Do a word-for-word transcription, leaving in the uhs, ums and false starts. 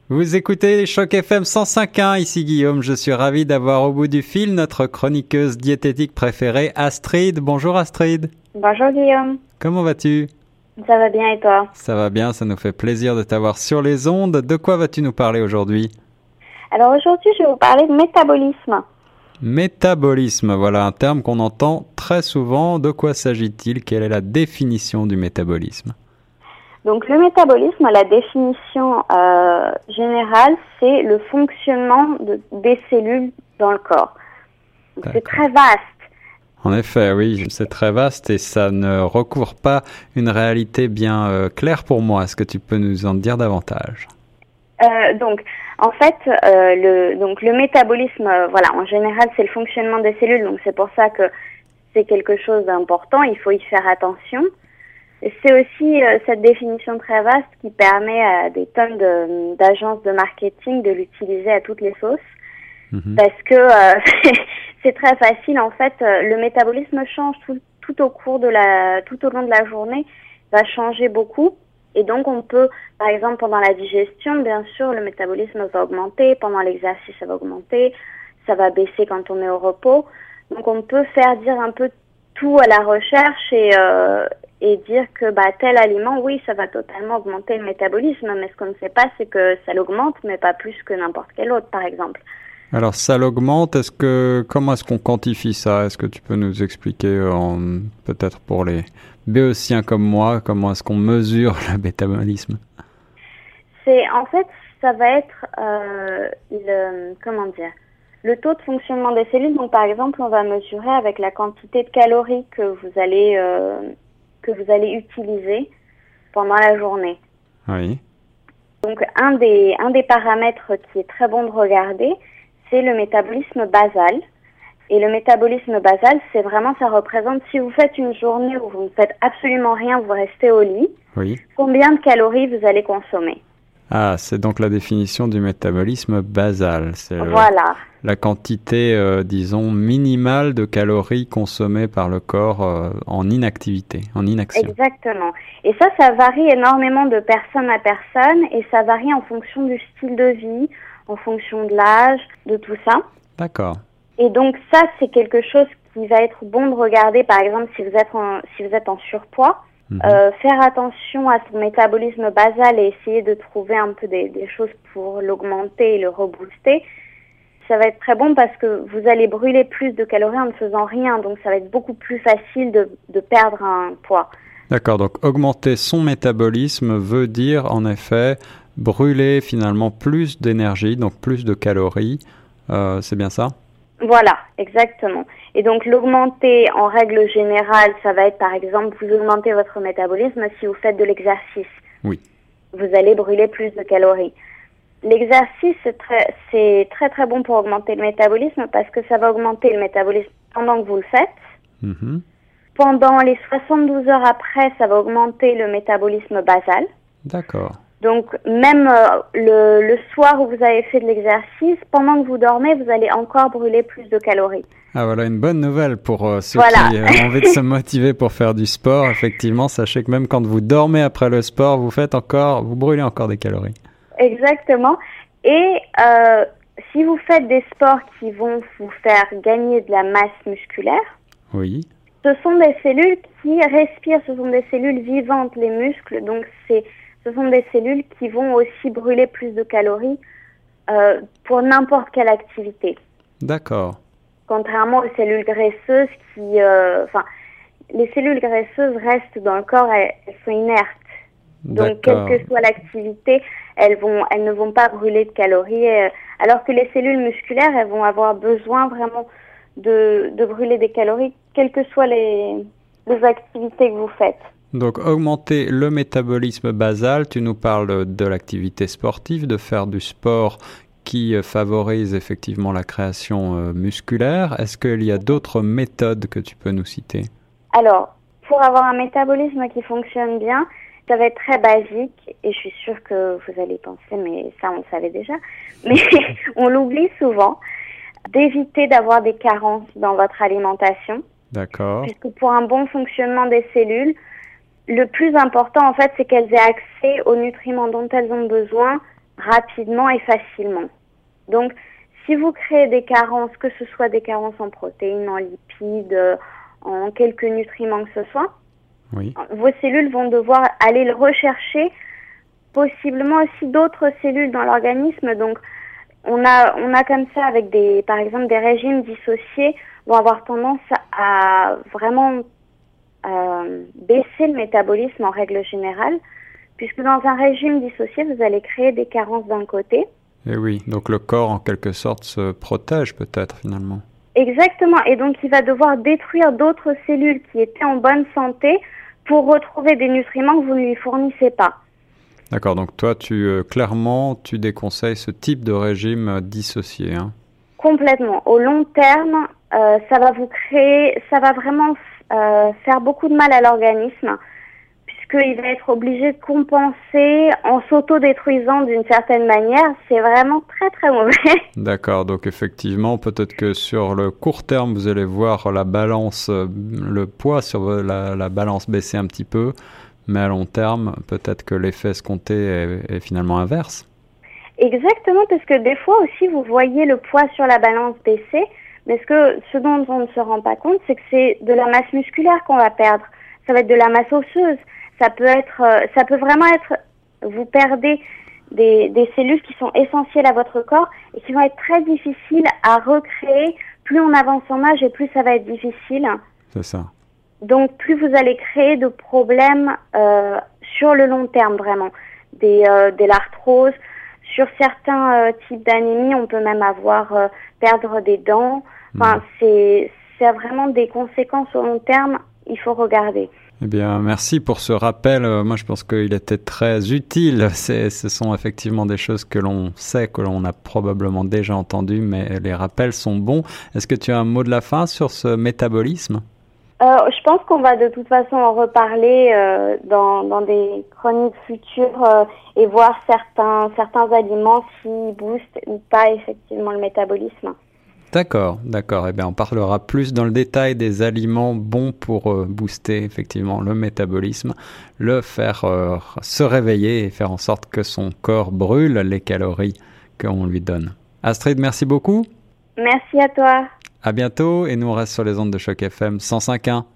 Vous écoutez Choc F M cent cinq point un, ici Guillaume. Je suis ravi d'avoir au bout du fil notre chroniqueuse diététique préférée, Astrid. Bonjour Astrid. Bonjour Guillaume. Comment vas-tu ? Ça va bien et toi ? Ça va bien, ça nous fait plaisir de t'avoir sur les ondes. De quoi vas-tu nous parler aujourd'hui ? Alors aujourd'hui, je vais vous parler de métabolisme. Métabolisme, voilà un terme qu'on entend très souvent. De quoi s'agit-il ? Quelle est la définition du métabolisme ? Donc le métabolisme, la définition euh, générale, c'est le fonctionnement de, des cellules dans le corps. Donc, c'est très vaste. En effet, oui, c'est très vaste et ça ne recouvre pas une réalité bien euh, claire pour moi. Est-ce que tu peux nous en dire davantage ? euh, Donc, en fait, euh, le, donc, le métabolisme, euh, voilà, en général, c'est le fonctionnement des cellules. Donc, c'est pour ça que c'est quelque chose d'important. Il faut y faire attention. C'est aussi euh, cette définition très vaste qui permet à des tonnes de, d'agences de marketing de l'utiliser à toutes les sauces. Mmh. Parce que euh, c'est, c'est très facile. En fait, euh, le métabolisme change tout, tout au cours de la, tout au long de la journée, va changer beaucoup. Et donc, on peut, par exemple, pendant la digestion, bien sûr, le métabolisme va augmenter. Pendant l'exercice, ça va augmenter. Ça va baisser quand on est au repos. Donc, on peut faire dire un peu tout à la recherche et euh, et dire que bah tel aliment, oui, ça va totalement augmenter le métabolisme, mais ce qu'on ne sait pas, c'est que ça l'augmente, mais pas plus que n'importe quel autre, par exemple. Alors ça l'augmente, est-ce que comment est-ce qu'on quantifie ça ? Est-ce que tu peux nous expliquer, en, peut-être pour les béotiens comme moi, comment est-ce qu'on mesure le métabolisme ? C'est en fait, ça va être euh, le comment dire le taux de fonctionnement des cellules. Donc par exemple, on va mesurer avec la quantité de calories que vous allez euh, que vous allez utiliser pendant la journée. Oui. Donc un des un des paramètres qui est très bon de regarder, c'est le métabolisme basal. Et le métabolisme basal, c'est vraiment, ça représente, si vous faites une journée où vous ne faites absolument rien, vous restez au lit, oui. Combien de calories vous allez consommer ? Ah, c'est donc la définition du métabolisme basal. C'est voilà. Le, la quantité, euh, disons, minimale de calories consommées par le corps euh, en inactivité, en inaction. Exactement. Et ça, ça varie énormément de personne à personne et ça varie en fonction du style de vie, en fonction de l'âge, de tout ça. D'accord. Et donc ça, c'est quelque chose qui va être bon de regarder, par exemple, si vous êtes en, si vous êtes en surpoids. Mmh. Euh, faire attention à son métabolisme basal et essayer de trouver un peu des, des choses pour l'augmenter et le rebooster. Ça va être très bon parce que vous allez brûler plus de calories en ne faisant rien, donc ça va être beaucoup plus facile de, de perdre un poids. D'accord, donc augmenter son métabolisme veut dire en effet brûler finalement plus d'énergie, donc plus de calories, euh, c'est bien ça ? Voilà, exactement. Et donc l'augmenter en règle générale, ça va être par exemple, vous augmentez votre métabolisme si vous faites de l'exercice. Oui. Vous allez brûler plus de calories. L'exercice, c'est très, c'est très très bon pour augmenter le métabolisme parce que ça va augmenter le métabolisme pendant que vous le faites. Mm-hmm. Pendant les soixante-douze heures après, ça va augmenter le métabolisme basal. D'accord. Donc, même euh, le, le soir où vous avez fait de l'exercice, pendant que vous dormez, vous allez encore brûler plus de calories. Ah, voilà une bonne nouvelle pour euh, ceux voilà. qui euh, ont envie de se motiver pour faire du sport. Effectivement, sachez que même quand vous dormez après le sport, vous faites encore, vous brûlez encore des calories. Exactement. Et euh, si vous faites des sports qui vont vous faire gagner de la masse musculaire, oui. Ce sont des cellules qui respirent, ce sont des cellules vivantes, les muscles, donc c'est ce sont des cellules qui vont aussi brûler plus de calories euh, pour n'importe quelle activité. D'accord. Contrairement aux cellules graisseuses qui... Euh, enfin, les cellules graisseuses restent dans le corps, elles, elles sont inertes. Donc, D'accord. quelle que soit l'activité, elles, vont, elles ne vont pas brûler de calories. Euh, alors que les cellules musculaires, elles vont avoir besoin vraiment de, de brûler des calories, quelles que soient les, les activités que vous faites. Donc, augmenter le métabolisme basal, tu nous parles de l'activité sportive, de faire du sport qui favorise effectivement la création euh, musculaire. Est-ce qu'il y a d'autres méthodes que tu peux nous citer ? Alors, pour avoir un métabolisme qui fonctionne bien, ça va être très basique et je suis sûre que vous allez penser, mais ça on le savait déjà, mais on l'oublie souvent, d'éviter d'avoir des carences dans votre alimentation. D'accord. Puisque pour un bon fonctionnement des cellules, le plus important, en fait, c'est qu'elles aient accès aux nutriments dont elles ont besoin rapidement et facilement. Donc, si vous créez des carences, que ce soit des carences en protéines, en lipides, en quelques nutriments que ce soit, oui. vos cellules vont devoir aller le rechercher, possiblement aussi d'autres cellules dans l'organisme. Donc, on a, on a comme ça avec des, par exemple, des régimes dissociés vont avoir tendance à vraiment euh, baisser le métabolisme en règle générale, puisque dans un régime dissocié, vous allez créer des carences d'un côté. Et oui, donc le corps en quelque sorte se protège peut-être finalement. Exactement, et donc il va devoir détruire d'autres cellules qui étaient en bonne santé pour retrouver des nutriments que vous ne lui fournissez pas. D'accord, donc toi, tu euh, clairement, tu déconseilles ce type de régime euh, dissocié. Hein. Complètement. Au long terme, euh, ça va vous créer, ça va vraiment euh, faire beaucoup de mal à l'organisme, puisqu'il va être obligé de compenser en s'auto-détruisant d'une certaine manière. C'est vraiment très très mauvais. D'accord, donc effectivement, peut-être que sur le court terme, vous allez voir la balance, euh, le poids sur la, la balance baisser un petit peu. Mais à long terme, peut-être que l'effet escompté est, est finalement inverse. Exactement, parce que des fois aussi, vous voyez le poids sur la balance baisser, mais ce, que, ce dont on ne se rend pas compte, c'est que c'est de la masse musculaire qu'on va perdre. Ça va être de la masse osseuse. Ça peut être, ça peut vraiment être, vous perdez des, des cellules qui sont essentielles à votre corps et qui vont être très difficiles à recréer. Plus on avance en âge et plus ça va être difficile. C'est ça. Donc, plus vous allez créer de problèmes euh, sur le long terme, vraiment. Des, euh, de l'arthrose. Sur certains euh, types d'anémie, on peut même avoir euh, perdre des dents. Enfin, mmh. c'est, c'est vraiment des conséquences au long terme. Il faut regarder. Eh bien, merci pour ce rappel. Moi, je pense qu'il était très utile. C'est, ce sont effectivement des choses que l'on sait, que l'on a probablement déjà entendues, mais les rappels sont bons. Est-ce que tu as un mot de la fin sur ce métabolisme ? Euh, je pense qu'on va de toute façon en reparler euh, dans, dans des chroniques futures euh, et voir certains, certains aliments s'ils boostent ou pas effectivement le métabolisme. D'accord, d'accord. Eh bien, on parlera plus dans le détail des aliments bons pour euh, booster effectivement le métabolisme, le faire euh, se réveiller et faire en sorte que son corps brûle les calories qu'on lui donne. Astrid, merci beaucoup. Merci à toi. À bientôt et nous on reste sur les ondes de Choc F M cent cinq point un.